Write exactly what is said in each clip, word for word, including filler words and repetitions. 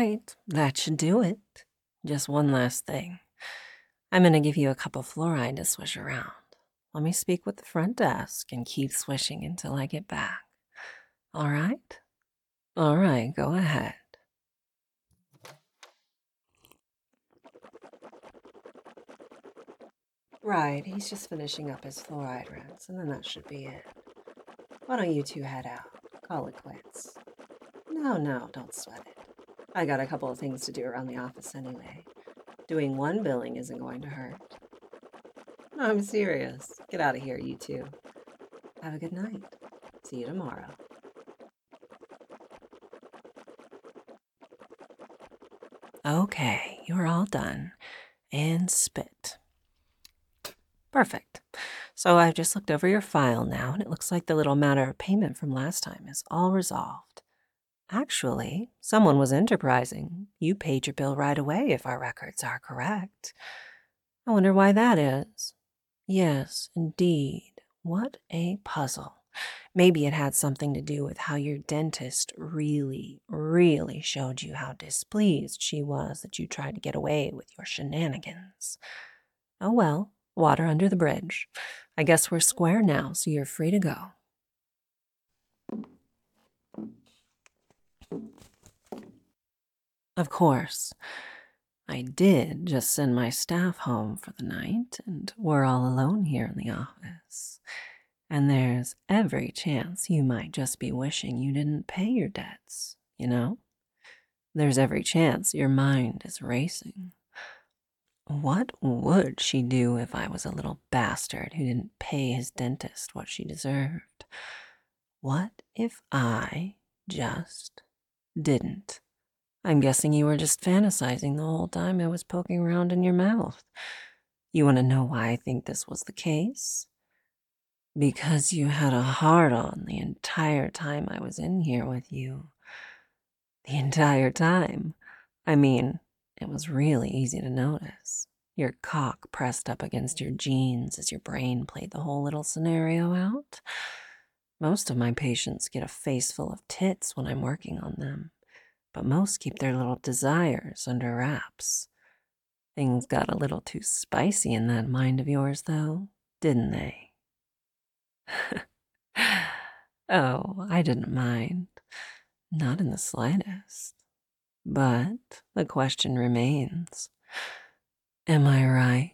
right, that should do it. Just one last thing. I'm gonna give you a cup of fluoride to swish around. Let me speak with the front desk and keep swishing until I get back. All right? All right, go ahead. Right, he's just finishing up his fluoride rinse, and then that should be it. Why don't you two head out? Call it quits. No, no, don't sweat it. I got a couple of things to do around the office anyway. Doing one billing isn't going to hurt. No, I'm serious. Get out of here, you two. Have a good night. See you tomorrow. Okay, you're all done. And spit. Perfect. So I've just looked over your file now, and it looks like the little matter of payment from last time is all resolved. Actually, someone was enterprising. You paid your bill right away, if our records are correct. I wonder why that is. Yes, indeed. What a puzzle. Maybe it had something to do with how your dentist really, really showed you how displeased she was that you tried to get away with your shenanigans. Oh well, water under the bridge. I guess we're square now, so you're free to go. Of course, I did just send my staff home for the night, and we're all alone here in the office. And there's every chance you might just be wishing you didn't pay your debts, you know? There's every chance your mind is racing. What would she do if I was a little bastard who didn't pay his dentist what she deserved? What if I just didn't? I'm guessing you were just fantasizing the whole time I was poking around in your mouth. You want to know why I think this was the case? Because you had a hard-on the entire time I was in here with you. The entire time. I mean, it was really easy to notice. Your cock pressed up against your jeans as your brain played the whole little scenario out. Most of my patients get a face full of tits when I'm working on them, but most keep their little desires under wraps. Things got a little too spicy in that mind of yours, though, didn't they? Oh, I didn't mind. Not in the slightest. But the question remains, am I right?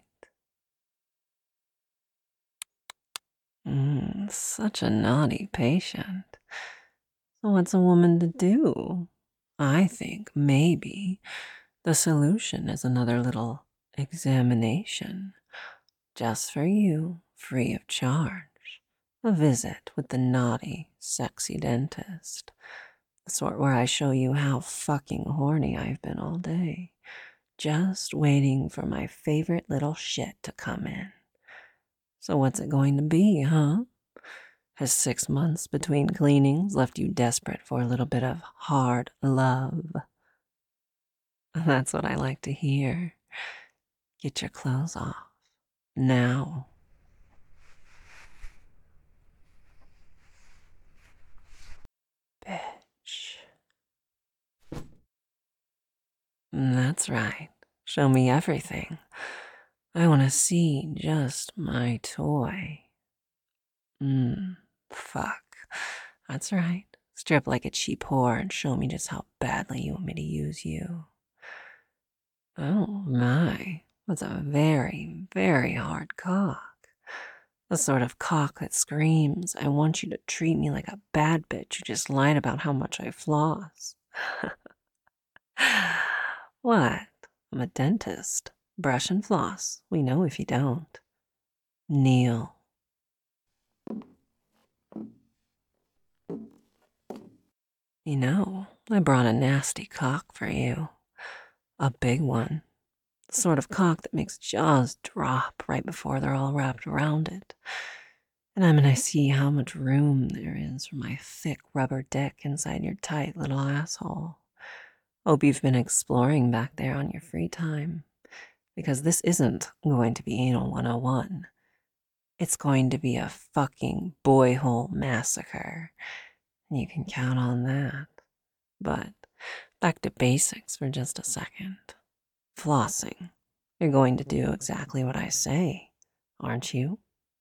Mm, such a naughty patient. So what's a woman to do? I think maybe the solution is another little examination. Just for you, free of charge. A visit with the naughty, sexy dentist. The sort where I show you how fucking horny I've been all day. Just waiting for my favorite little shit to come in. So what's it going to be, huh? Has six months between cleanings left you desperate for a little bit of hard love? That's what I like to hear. Get your clothes off. Now. Bitch. That's right. Show me everything. I want to see just my toy. Mmm, fuck. That's right. Strip like a cheap whore and show me just how badly you want me to use you. Oh my, that's a very, very hard cock. The sort of cock that screams, I want you to treat me like a bad bitch who just lied about how much I floss. What? I'm a dentist. Brush and floss. We know if you don't. Kneel. You know, I brought a nasty cock for you. A big one. The sort of cock that makes jaws drop right before they're all wrapped around it. And I'm gonna see how much room there is for my thick rubber dick inside your tight little asshole. Hope you've been exploring back there on your free time, because this isn't going to be Anal one oh one. It's going to be a fucking boy hole massacre. And you can count on that. But back to basics for just a second. Flossing. You're going to do exactly what I say, aren't you?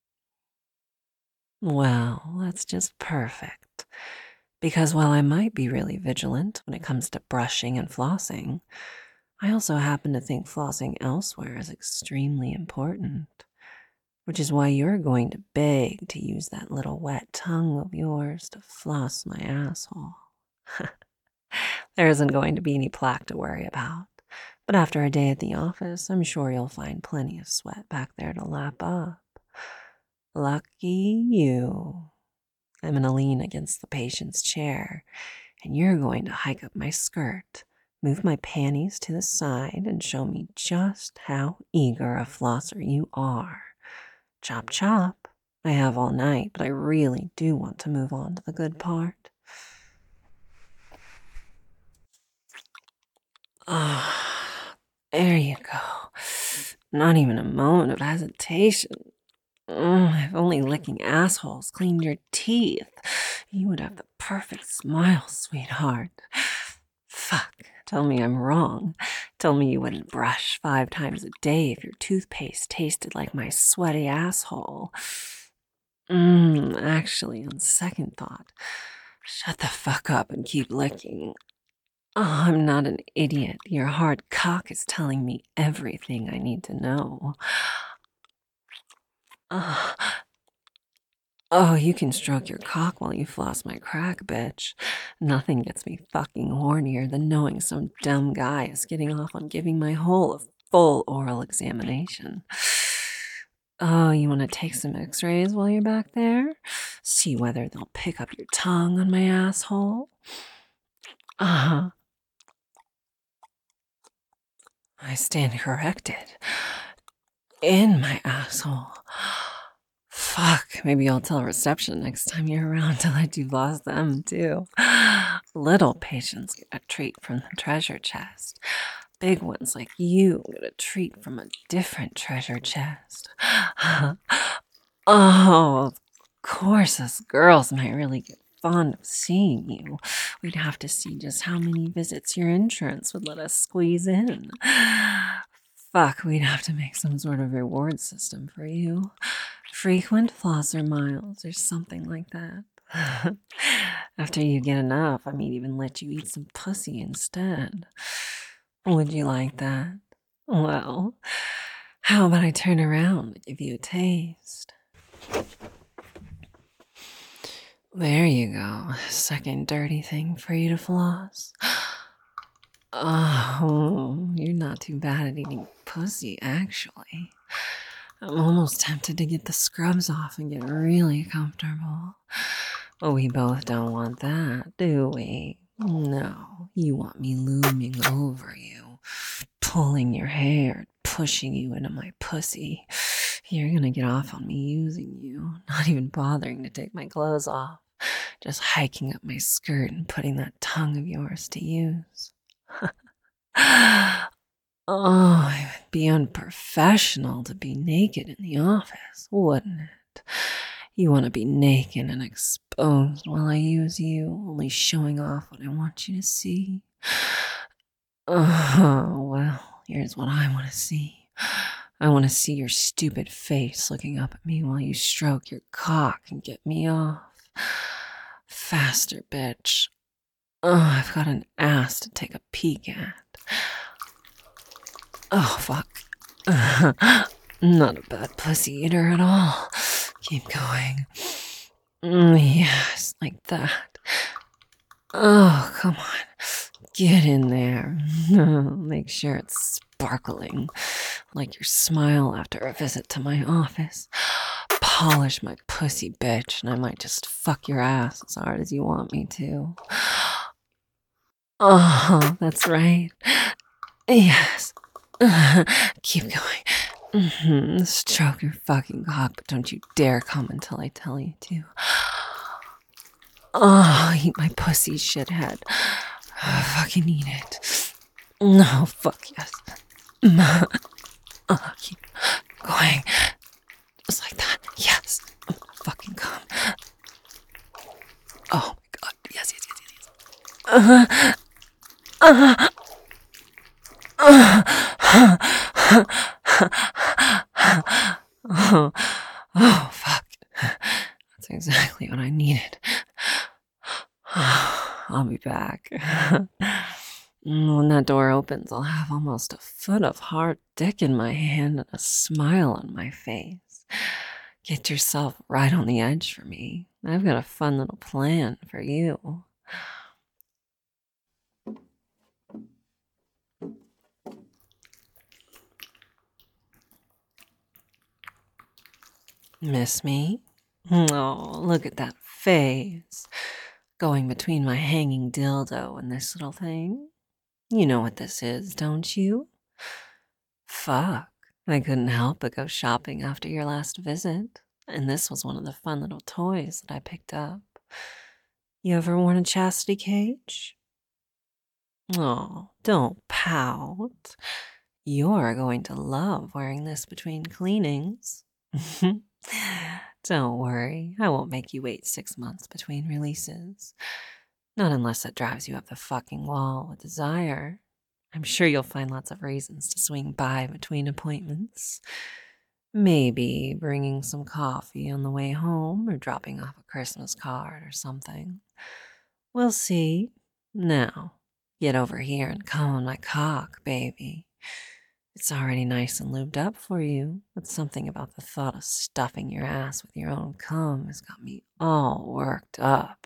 Well, that's just perfect. Because while I might be really vigilant when it comes to brushing and flossing, I also happen to think flossing elsewhere is extremely important, which is why you're going to beg to use that little wet tongue of yours to floss my asshole. There isn't going to be any plaque to worry about, but after a day at the office, I'm sure you'll find plenty of sweat back there to lap up. Lucky you. I'm gonna lean against the patient's chair, and you're going to hike up my skirt, move my panties to the side, and show me just how eager a flosser you are. Chop chop. I have all night, but I really do want to move on to the good part. Ah, there you go. Not even a moment of hesitation. Mm, if only licking assholes cleaned your teeth, you would have the perfect smile, sweetheart. Fuck, tell me I'm wrong. Tell me you wouldn't brush five times a day if your toothpaste tasted like my sweaty asshole. Mmm, actually, on second thought, shut the fuck up and keep licking. Oh, I'm not an idiot. Your hard cock is telling me everything I need to know. Oh, oh, you can stroke your cock while you floss my crack, bitch. Nothing gets me fucking hornier than knowing some dumb guy is getting off on giving my hole a full oral examination. Oh, you want to take some x-rays while you're back there? See whether they'll pick up your tongue on my asshole? Uh-huh. I stand corrected. In my asshole. Fuck, maybe I'll tell reception next time you're around to let you floss them too. Little patients get a treat from the treasure chest. Big ones like you get a treat from a different treasure chest. Oh, of course, us girls might really get fond of seeing you. We'd have to see just how many visits your insurance would let us squeeze in. Fuck, we'd have to make some sort of reward system for you. Frequent flosser miles or something like that. After you get enough, I might even let you eat some pussy instead. Would you like that? Well, how about I turn around and give you a taste? There you go. Second dirty thing for you to floss. Oh, you're not too bad at eating pussy, actually. I'm almost tempted to get the scrubs off and get really comfortable. But we both don't want that, do we? No, you want me looming over you, pulling your hair, pushing you into my pussy. You're gonna get off on me using you, not even bothering to take my clothes off, just hiking up my skirt and putting that tongue of yours to use. Oh, it would be unprofessional to be naked in the office, wouldn't it? You want to be naked and exposed while I use you, only showing off what I want you to see. Oh, well, here's what I want to see. I want to see your stupid face looking up at me while you stroke your cock and get me off. Faster, bitch. Oh, I've got an ass to take a peek at. Oh, fuck. Not a bad pussy eater at all. Keep going. Mm, yes, like that. Oh, come on. Get in there. Make sure it's sparkling, like your smile after a visit to my office. Polish my pussy, bitch, and I might just fuck your ass as hard as you want me to. Oh, that's right. Yes. Keep going. Mm-hmm. Stroke your fucking cock, but don't you dare come until I tell you to. Oh, eat my pussy, shithead. Oh, fucking eat it. No, fuck yes. Oh, keep going. Just like that. Yes. Fucking come. Oh my god. Yes, yes, yes, yes, yes. Uh, Oh, oh, fuck. That's exactly what I needed. I'll be back. When that door opens, I'll have almost a foot of hard dick in my hand and a smile on my face. Get yourself right on the edge for me. I've got a fun little plan for you. Miss me? Oh, look at that face. Going between my hanging dildo and this little thing. You know what this is, don't you? Fuck. I couldn't help but go shopping after your last visit, and this was one of the fun little toys that I picked up. You ever worn a chastity cage? Oh, don't pout. You're going to love wearing this between cleanings. Don't worry, I won't make you wait six months between releases. Not unless it drives you up the fucking wall with desire. I'm sure you'll find lots of reasons to swing by between appointments. Maybe bringing some coffee on the way home or dropping off a Christmas card or something. We'll see. Now, get over here and come on my cock, baby. It's already nice and lubed up for you, but something about the thought of stuffing your ass with your own cum has got me all worked up.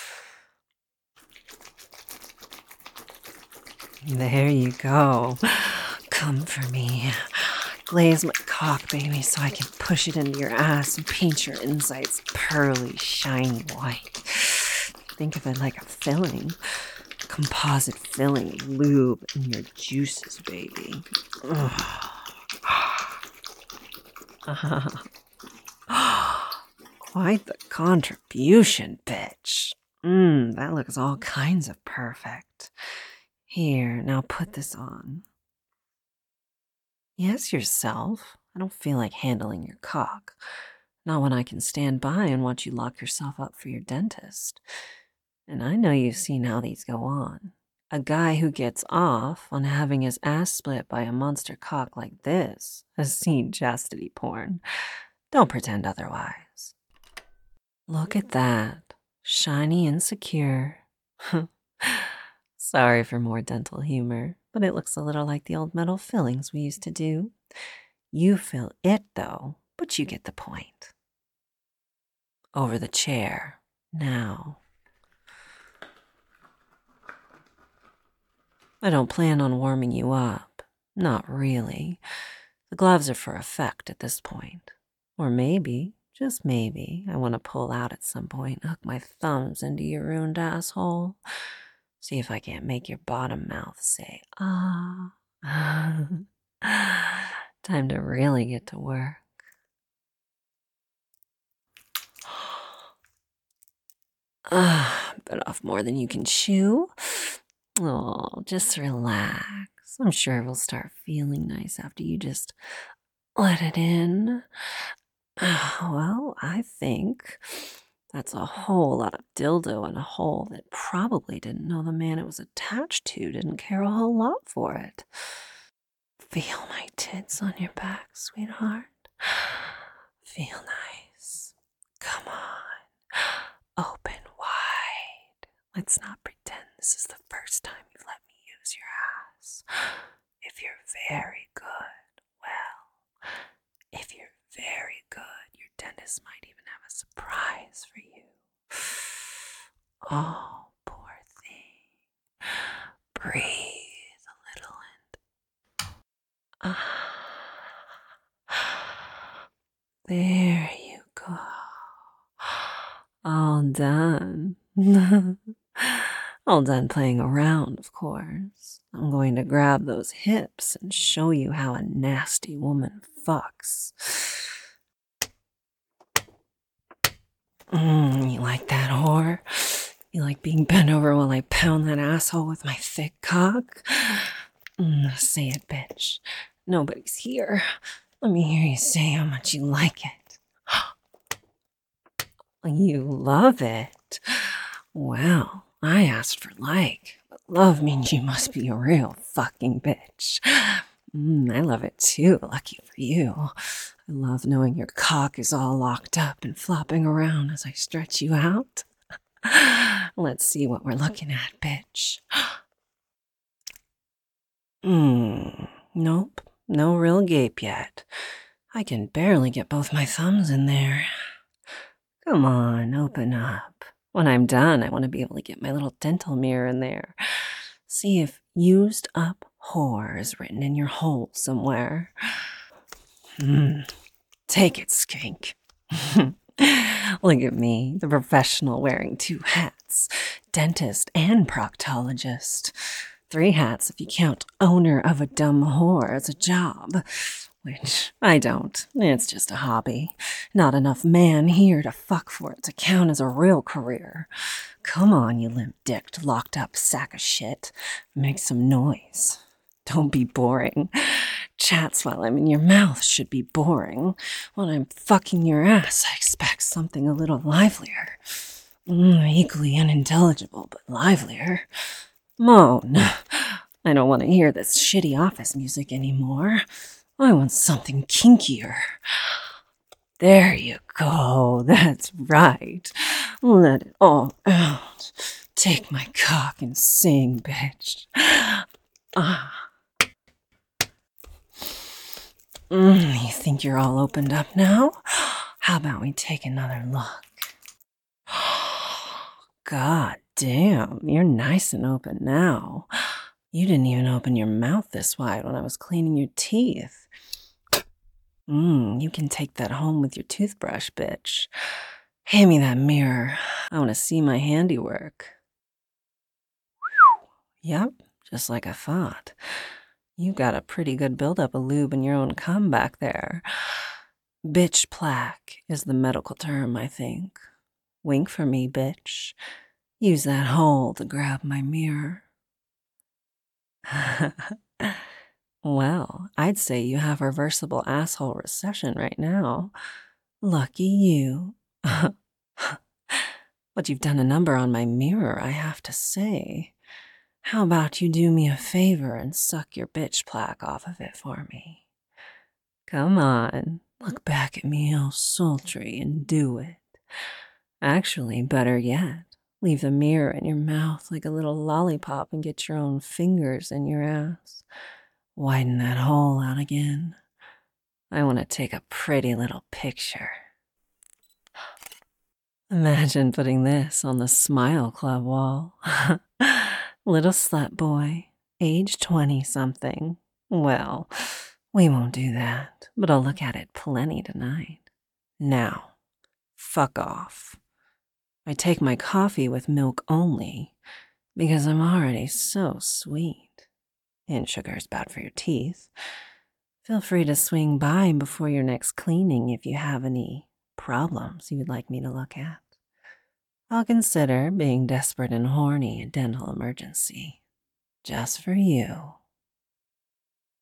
There you go. Come for me. Glaze my cock, baby, so I can push it into your ass and paint your insides pearly, shiny white. Think of it like a filling. Composite filling, lube, and your juices, baby. Quite the contribution, bitch. Mmm, that looks all kinds of perfect. Here, now put this on. Yes, yourself. I don't feel like handling your cock. Not when I can stand by and watch you lock yourself up for your dentist. And I know you've seen how these go on. A guy who gets off on having his ass split by a monster cock like this has seen chastity porn. Don't pretend otherwise. Look at that. Shiny and secure. Sorry for more dental humor, but it looks a little like the old metal fillings we used to do. You fill it, though, but you get the point. Over the chair. Now. I don't plan on warming you up. Not really. The gloves are for effect at this point. Or maybe, just maybe, I want to pull out at some point and hook my thumbs into your ruined asshole. See if I can't make your bottom mouth say, ah. Time to really get to work. Ah, bit off more than you can chew. Oh, just relax. I'm sure it will start feeling nice after you just let it in. Well, I think that's a whole lot of dildo in a hole that probably didn't know the man it was attached to didn't care a whole lot for it. Feel my tits on your back, sweetheart. Feel nice. Come on. Open wide. Let's not pretend this is the first time you've let me use your ass. If you're very good, well, if you're very good, your dentist might even have a surprise for you. Oh, poor thing. Breathe a little and... Ah. There you go. All done. All done playing around, of course. I'm going to grab those hips and show you how a nasty woman fucks. Mm, you like that, whore? You like being bent over while I pound that asshole with my thick cock? Mm, say it, bitch. Nobody's here. Let me hear you say how much you like it. You love it. Well, I asked for like, but love means you must be a real fucking bitch. Mm, I love it too, lucky for you. I love knowing your cock is all locked up and flopping around as I stretch you out. Let's see what we're looking at, bitch. Hmm, nope, no real gape yet. I can barely get both my thumbs in there. Come on, open up. When I'm done, I want to be able to get my little dental mirror in there. See if used up whore is written in your hole somewhere. Hmm. Take it, skink. Look at me, the professional wearing two hats, dentist and proctologist. Three hats if you count owner of a dumb whore as a job, which I don't. It's just a hobby. Not enough man here to fuck for it to count as a real career. Come on, you limp-dicked, locked-up sack of shit. Make some noise. Don't be boring. Chats while I'm in your mouth should be boring. When I'm fucking your ass, I expect something a little livelier. Mm, equally unintelligible, but livelier. Moan. I don't want to hear this shitty office music anymore. I want something kinkier. There you go. That's right. Let it all out. Take my cock and sing, bitch. Ah. Mm, you think you're all opened up now? How about we take another look? God damn, you're nice and open now. You didn't even open your mouth this wide when I was cleaning your teeth. Mmm, you can take that home with your toothbrush, bitch. Hand me that mirror. I want to see my handiwork. Yep, just like I thought. You got a pretty good buildup of lube in your own cum back there. Bitch plaque is the medical term, I think. Wink for me, bitch. Use that hole to grab my mirror. Well, I'd say you have reversible asshole recession right now. Lucky you. But you've done a number on my mirror, I have to say. How about you do me a favor and suck your bitch plaque off of it for me? Come on, look back at me all sultry and do it. Actually, better yet, leave the mirror in your mouth like a little lollipop and get your own fingers in your ass. Widen that hole out again. I want to take a pretty little picture. Imagine putting this on the Smile Club wall. Little slut boy, age twenty-something. Well, we won't do that, but I'll look at it plenty tonight. Now, fuck off. I take my coffee with milk only because I'm already so sweet. And sugar is bad for your teeth. Feel free to swing by before your next cleaning if you have any problems you would like me to look at. I'll consider being desperate and horny a dental emergency. Just for you.